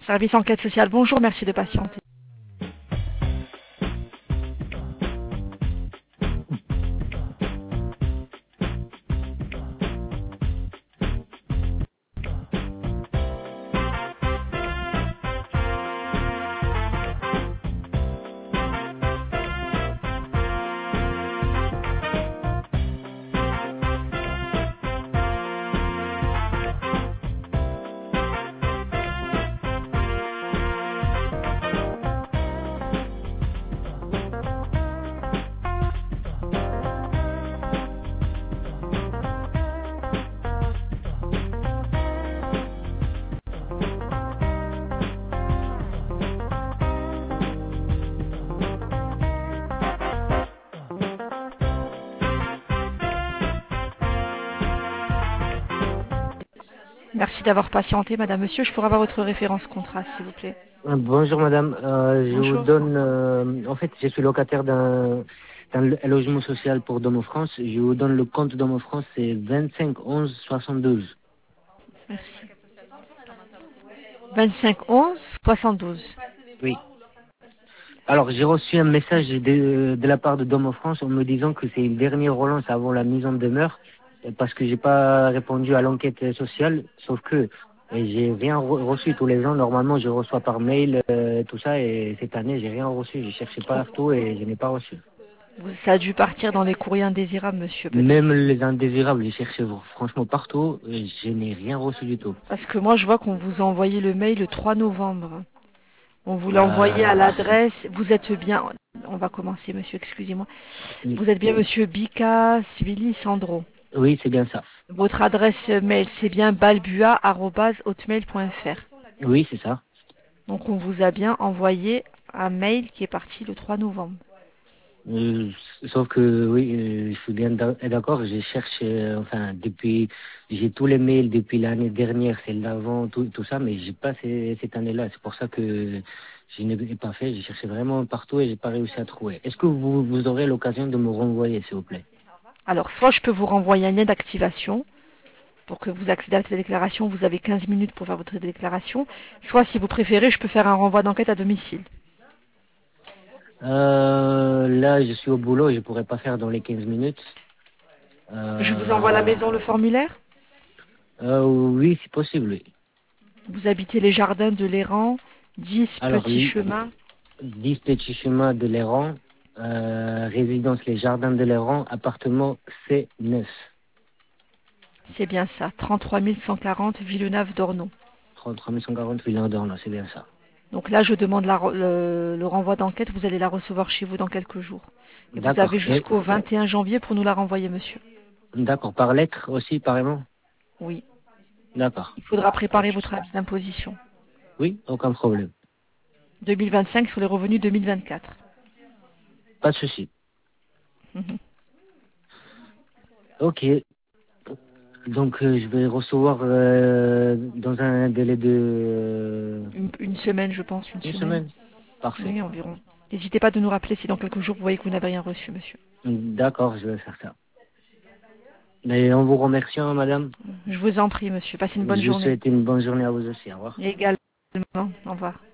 Service enquête sociale, bonjour, merci de patienter. Merci d'avoir patienté, madame, monsieur. Je pourrais avoir votre référence contrat, s'il vous plaît. Bonjour madame, je vous Bonjour. donne, en fait je suis locataire d'un logement social pour Domo France, je vous donne le compte Domo France, c'est 25 11 72. Merci. 25 11 72. Oui. Alors j'ai reçu un message de la part de Domo France en me disant que c'est une dernière relance avant la mise en demeure, parce que j'ai pas répondu à l'enquête sociale, sauf que j'ai rien reçu tous les ans, normalement je reçois par mail tout ça, et cette année j'ai rien reçu, j'ai cherché partout et je n'ai pas reçu. Ça a dû partir dans les courriers indésirables, monsieur, Même peut-être. les indésirables, j'ai cherché franchement partout, et je n'ai rien reçu du tout. Parce que moi, je vois qu'on vous a envoyé le mail le 3 novembre. On vous l'a envoyé à Euh, l'adresse. Vous êtes bien. On va commencer, monsieur, excusez-moi. Vous êtes bien monsieur Bika Svili Sandro. oui, c'est bien ça. Votre adresse mail, c'est bien balbua@hotmail.fr. Oui, c'est ça. Donc on vous a bien envoyé un mail qui est parti le 3 novembre. Euh, Sauf que oui, je suis bien d'accord. J'ai cherché, enfin, j'ai tous les mails depuis l'année dernière, celle d'avant, tout ça, mais j'ai pas cette année-là. C'est pour ça que je n'ai pas fait. J'ai cherché vraiment partout et j'ai pas réussi à trouver. Est-ce que vous aurez l'occasion de me renvoyer, s'il vous plaît? Alors soit je peux vous renvoyer un lien d'activation pour que vous accédez à votre déclaration. Vous avez 15 minutes pour faire votre déclaration. Soit si vous préférez, je peux faire un renvoi d'enquête à domicile. Là, je suis au boulot, je pourrais pas faire dans les 15 minutes. Je vous envoie à la Euh, maison le formulaire. oui, c'est possible, oui. Vous habitez les jardins de l'Errant, 10 Alors, petits chemins. 10 petits chemins de l'Héran, résidence les Jardins de l'Héran, appartement C9, C'est bien ça, 33 140 Villeneuve-d'Ornon. 33 140 Villeneuve, c'est bien ça. Donc là, je demande le renvoi d'enquête. Vous allez la recevoir chez vous dans quelques jours. Et vous avez D'accord. Et, jusqu'au 21 janvier pour nous la renvoyer, monsieur. d'accord. Par lettre aussi, apparemment? Oui. D'accord. Il faudra préparer votre avis d'imposition. Oui, aucun problème. 2025 sur les revenus 2024. Pas de souci. Mhm. Ok. Donc, je vais recevoir dans un délai de Une semaine, je pense, une une semaine. semaine. Parfait. Oui, environ. N'hésitez pas de nous rappeler si dans quelques jours vous voyez que vous n'avez rien reçu, monsieur. D'accord, je vais faire ça. Mais en vous remerciant, madame, Je vous en prie, monsieur. Passez une bonne je vous journée. souhaite une bonne journée à vous aussi. Au revoir. Et également, au revoir.